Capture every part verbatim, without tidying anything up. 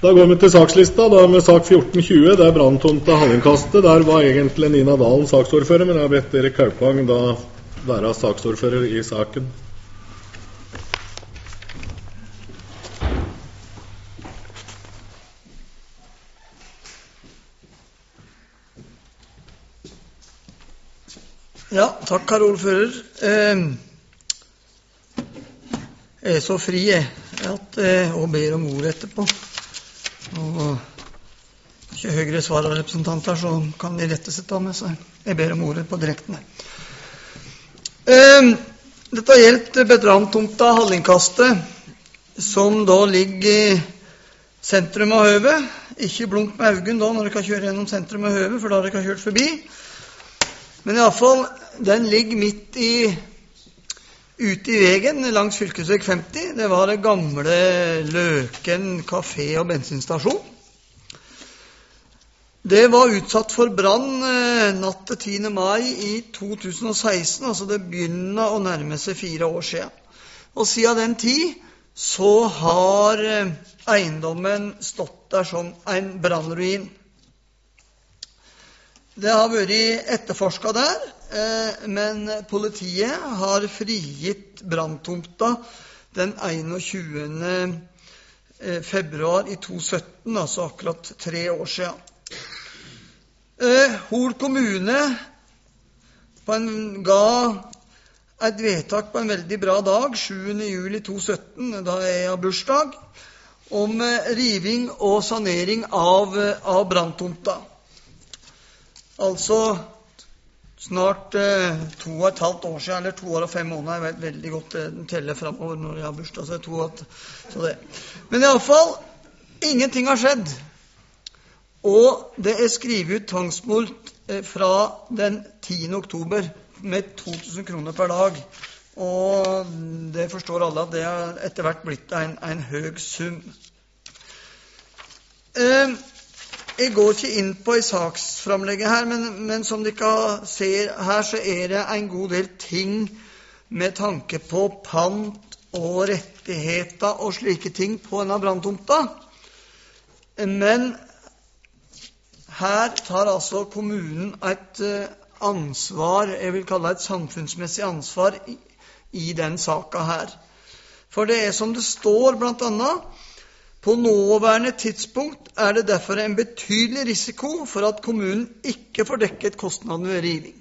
Da går vi til sakslista, da med sak fjorten tjue, det er branntomta Hallingkastet. Der var egentlig Nina Dalen saksordfører, men jeg har bedt Erik Kaupang da være saksordfører i saken. Ja, takk, herr ordfører. Eh, jeg er så fri jeg, at jeg eh, ber om ord etterpå. Og ikke høyere svar av representanter, så kan de rette seg ta med seg. Jeg ber om ordet på direkten. Eh, dette gjelder branntomta Hallingkastet, som da ligger i sentrum av høvet. Ikke blunk med augen da når dere kan kjøre gjennom sentrum av høvet, for da har dere kjørt forbi. Men i alle fall, den ligger midt i, ute i vegen langs fylkesveg femti. Det var det gamle Løken kafé og bensinstasjon. Det var utsatt for brann eh, natt til tiende mai i to tusen og seksten, altså det begynner å nærme seg fire år siden. Og siden den tid så har eh, eiendommen stått der som en brannruin. Det har vært etterforsket der, eh, men politiet har frigitt branntomta den einogtjuende februar i to tusen og sytten, altså akkurat tre år siden. Eh, Hol kommune på en, ga et vedtak på en veldig bra dag, sjuende juli to tusen og sytten, da jeg har bursdag, om eh, riving og sanering av, av branntomta. Altså snart eh, to og et halvt år siden, eller to år og fem måneder. Jeg vet veldig godt det den teller fremover når jeg har bursdag, så, to, så det. Men i alle fall, ingenting har skjedd. Og det er skrivet ut tvangsmulkt eh, fra den tiende oktober med to tusen kroner per dag. Og det forstår alle at det har etter hvert blitt en, en høy sum. Eh, Jeg går ikke inn på i saksframlegget her, men, men som dere ser her, så er det en god del ting med tanke på pant og rettigheter og slike ting på denne branntomta. Men her tar altså kommunen et ansvar, jeg vil kalle det et samfunnsmessig ansvar i, i den saka her. For det er som det står blant annet: på nåværende tidspunkt er det derfor en betydelig risiko for at kommunen ikke får dekket kostnadene ved riving.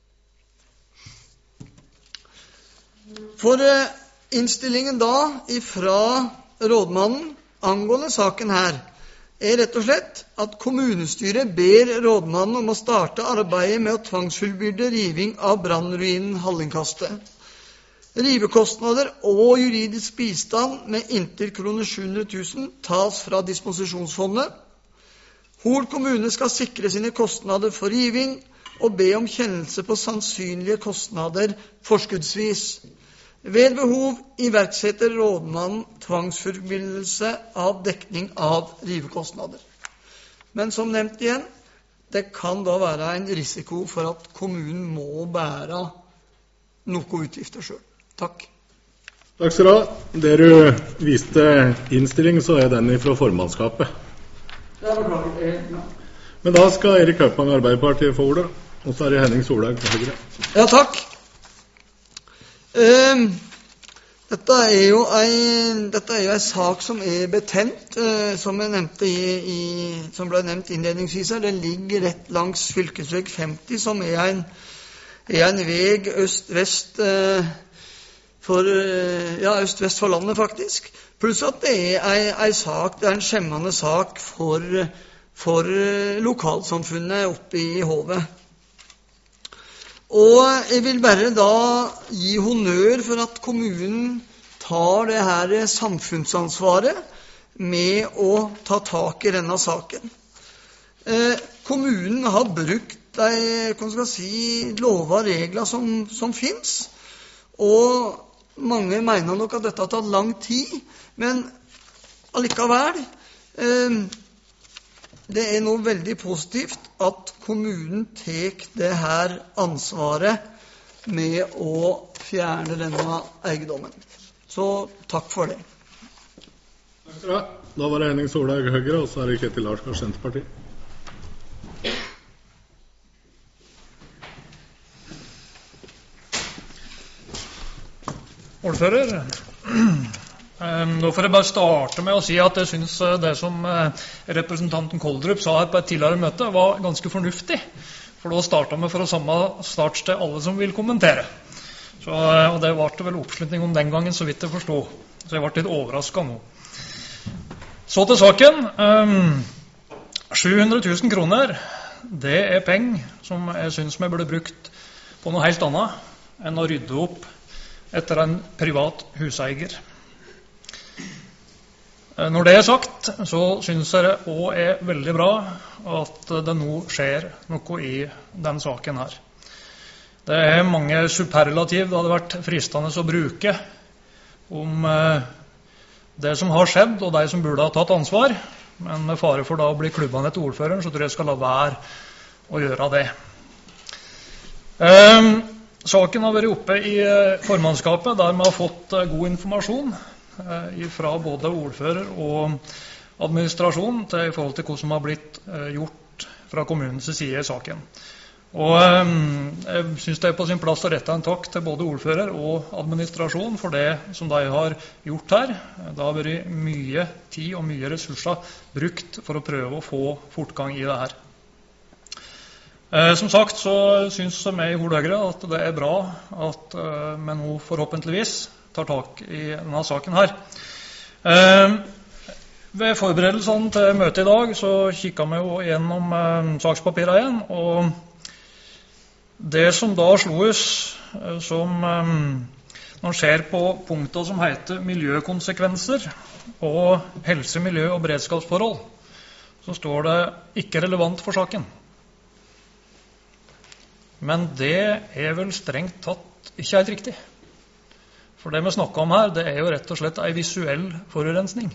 For eh, innstillingen da ifra rådmannen angående saken her er rett og slett at kommunestyret ber rådmannen om å starte arbeidet med å tvangsfullbyrde riving av brannruinen Hallingkastet. Rivekostnader og juridisk bistand med inntil kroner sju hundre tusen tas fra disposisjonsfondet. Hol kommune skal sikre sine kostnader for riving og be om kjennelse på sannsynlige kostnader forskuddsvis. Ved behov iverksetter rådmannen tvangsfullbyrdelse av dekning av rivekostnader. Men som nevnt igjen, det kan da være en risiko for at kommunen må bære noe utgifter selv. Takk. Takk skal du ha. Det du viste innstilling, så er den fra formannskapet. Ja, beklager. Ja. Men da skal Erik Kaupang Arbeiderpartiet få ordet, og så er det Henning Solhaug på Høyre. Ja, takk. Um, dette er jo en, dette er jo en sak som er betent, uh, som, jeg nevnte i, i, som ble nevnt innledningsvis her. Den ligger rett langs fylkesveg femti, som er en, er en veg øst-vest uh, for, ja, øst-vest for landet faktisk. Pluss at det er en sak, det er en skjemmende sak for, for lokalsamfunnet oppe i Hovet. Og jeg vil bare da gi honnør for at kommunen tar det her samfunnsansvaret med å ta tak i denne saken. Eh, kommunen har brukt de, hva skal jeg si, lover og regler som, som finnes, og mange mener nok at dette har tatt lang tid, men allikevel, eh, det er noe veldig positivt at kommunen tek det her ansvaret med å fjerne denne eiendommen. Så takk for det. Takk skal du ha. Da var det Henning Solhaug, Høyre, og så er det Ketil Larsgaard, Senterpartiet. Ordfører, nå får jeg bare starte med å si at jeg synes det som representanten Koldrup sa her på et tidligere møte var ganske fornuftig. For da startet vi for å samme startsted alle som vil kommentere. Så, og det var vel oppslutning om den gangen, så vidt jeg forstod. Så jeg ble litt overrasket nå. Så til saken. sju hundre tusen kroner, det er penger som jeg synes vi burde brukt på noe helt annet enn å rydde opp etter en privat huseier. Når det er sagt, så synes jeg det også er veldig bra at det nå skjer noe i den saken her. Det er mange superlativ det hadde vært fristende å bruke om det som har skjedd, og de som burde ha tatt ansvar, men med fare for da å bli klubben etter ordføreren, så tror jeg jeg skal la være å gjøre det. Um, Saken har vært oppe i formannskapet, der vi har fått god informasjon fra både ordfører og administrasjon til i forhold til hva som har blitt gjort fra kommunens side i saken. Og jeg synes det er på sin plass å rette en takk til både ordfører og administrasjon for det som de har gjort her. Det har vært mye tid og mye ressurser brukt for å prøve å få fortgang i det her. Som sagt så synes vi i Hol Høyre at det er bra at vi nå forhåpentligvis tar tak i denne saken her. Ved forberedelsene til møtet i dag så kikket vi jo gjennom sakspapirene igjen, og det som da slo oss som når man ser på punkter som heter miljøkonsekvenser og helse, miljø og beredskapsforhold, så står det ikke relevant for saken. Men det er vel strengt tatt ikke helt riktig. For det vi snakker om her, det er jo rett og slett en visuell forurensning.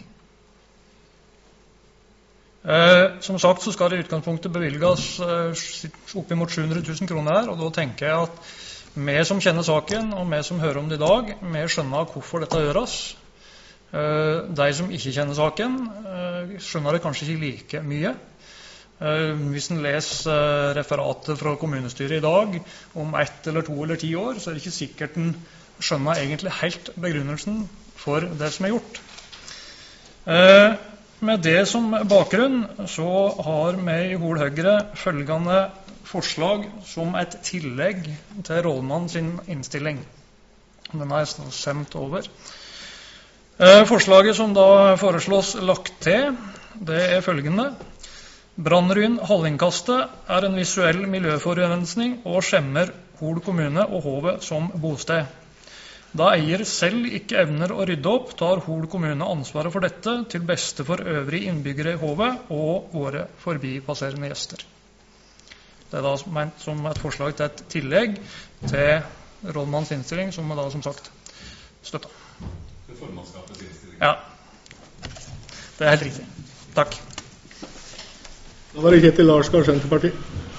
Eh, som sagt så skal det i utgangspunktet bevilges eh, opp imot sju hundre tusen kroner her, og da tenker jeg at vi som kjenner saken, og vi som hører om det i dag, vi skjønner hvorfor dette gjøres. Eh, de som ikke kjenner saken, eh, skjønner det kanskje ikke like mye. Uh, hvis en leser uh, referatet fra kommunestyret i dag om ett eller to eller ti år, så er det ikke sikkert en skjønner egentlig helt begrunnelsen for det som er gjort. Uh, med det som bakgrunn så har vi i Hol Høyre følgende forslag som et tillegg til rådmannen sin innstilling. Den er sendt over. Uh, forslaget som da foreslås lagt til, det er følgende: Brannryn Hallingkastet er en visuell miljøforurensning og skjemmer Hol kommune og Hovet som bosted. Da eier selv ikke evner å rydde opp, tar Hol kommune ansvaret for dette til beste for øvrige innbyggere i Hovet og våre forbipasserende gjester. Det er da ment som et forslag til et tillegg til rådmannens innstilling, som er da som sagt støtta. Til formannskapets innstilling? Ja, det er helt riktig. Takk. Da var det Ketil Larsgaard, Senterpartiet.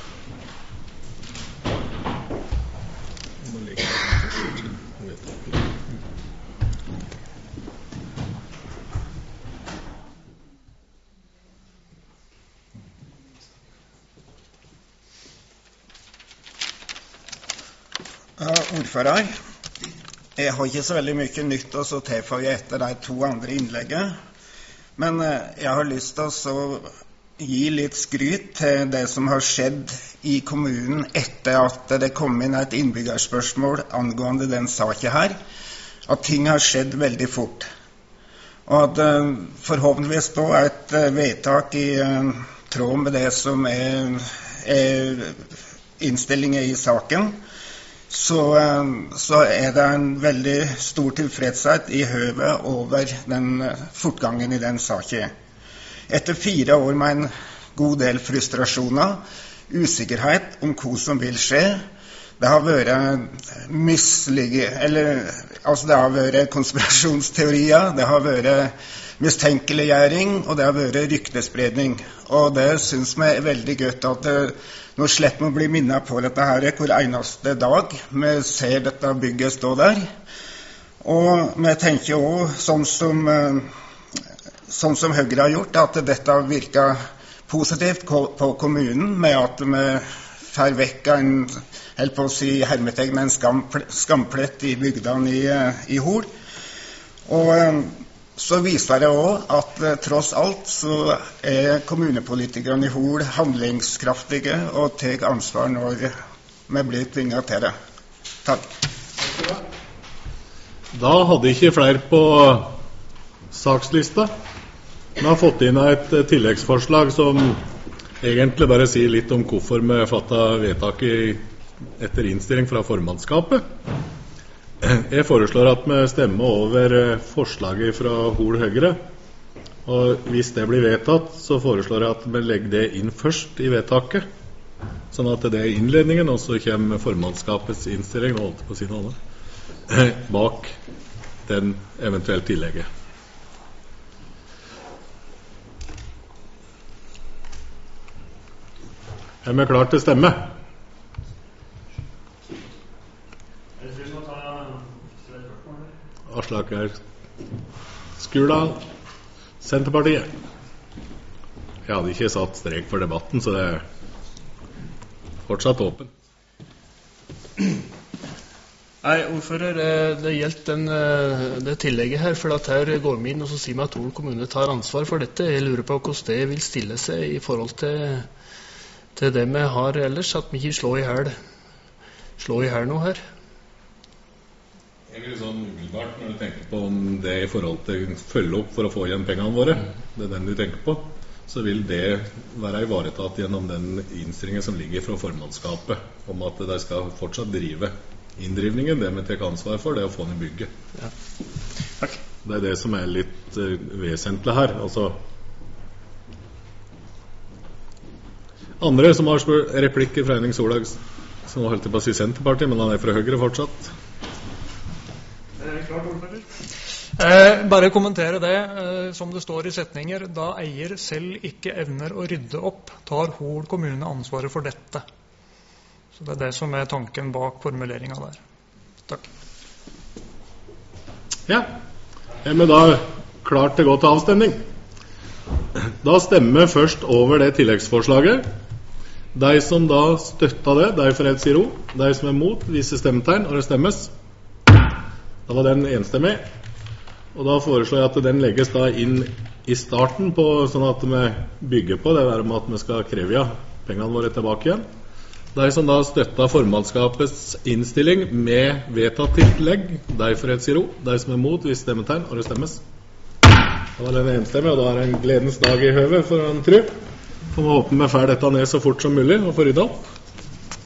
Ja, ordfører, jeg har ikke så veldig mye nytt å tilføye etter de to andre innleggene, men jeg har lyst til å gi litt skryt til det som har skjedd i kommunen etter at det kom inn et innbyggerspørsmål angående den saken her, at ting har skjedd veldig fort. Og at uh, forhåpentligvis da er et uh, vedtak i uh, tråd med det som er, er innstillingen i saken, så, uh, så er det en veldig stor tilfredshet i høvet over den uh, fortgangen i den saken. Etter fire år med en god del frustrasjoner, usikkerhet om hva som vil skje, det har vært mislige, eller, altså det har vært konspirasjonsteorier, det har vært mistenkeliggjøring, og det har vært ryktespredning. Og det synes vi er veldig godt at det, nå slipper vi å bli minnet på dette her hver eneste dag. Vi ser dette bygget stå der. Og vi tenker også, sånn som sånn som Høyre har gjort, at dette virker positivt på kommunen med at vi får vekk en, helt på å si, hermetegn, en skamplett i bygdene i, i Hol. Og så viser det også at tross alt så er kommunepolitikerne i Hol handlingskraftige og tar ansvar når vi blir tvinget til det. Takk. Da hadde ikke flere på sakslista. Vi har fått inn et tilleggsforslag som egentlig bare sier litt om hvorfor vi fattet vedtaket etter innstilling fra formannskapet. Jeg foreslår at vi stemmer over forslaget fra Hol Høyre, og hvis det blir vedtatt, så foreslår jeg at vi legger det inn først i vedtaket, sånn at det er innledningen, og så kommer formannskapets innstilling, og holdt på å si noe annet, bak den eventuelt tillegget. Er vi klart til stemme? Aslak er Skurdal, Senterpartiet. Jeg hadde ikke satt strek for debatten, så det er fortsatt åpen. Nei, ordfører, det gjelder den, det tillegget her, for at her går vi inn og så sier vi at Hol kommune tar ansvar for dette. Jeg lurer på hvordan det vil stille seg i forhold til, til det vi har ellers, at vi ikke slår i hæl, slår i hæl noe her. Jeg vil sånn umiddelbart, når du tenker på om det i forhold til følge opp for å få igjen pengene våre, det er den du tenker på, så vil det være ivaretatt gjennom den innstillingen som ligger fra formannskapet, om at de skal fortsatt drive inndrivningen. Det vi tar ansvar for, det er å få ned bygget. Ja. Takk. Det er det som er litt uh, vesentlig her. Altså, andre som har spurt replikker fra Henning Solhaug, som holdt til på å si Senterpartiet, men han er fra Høyre fortsatt. Eh, bare kommentere det, eh, som det står i setninger. Da eier selv ikke evner å rydde opp, tar Hol kommune ansvaret for dette. Så det er det som er tanken bak formuleringen der. Takk. Ja, er vi da klart til å gå til avstemning? Da stemmer vi først over det tilleggsforslaget. De som da støtter det, de får et sier ro. De som er mot, viser stemmetegn, og det stemmes. Da var den enstemmig. Og da foreslår jeg at den legges da inn i starten på, sånn at vi bygger på det der med at vi skal kreve ja, pengene våre tilbake igjen. De som da støtter formannskapets innstilling med vedtatt tillegg, de får et sier ro. De som er mot, viser stemmetegn, og det stemmes. Da var den enstemmig, og da er det en gledens dag i høve, for han tror. For vi håper vi får dette ned så fort som mulig og får ryddet opp.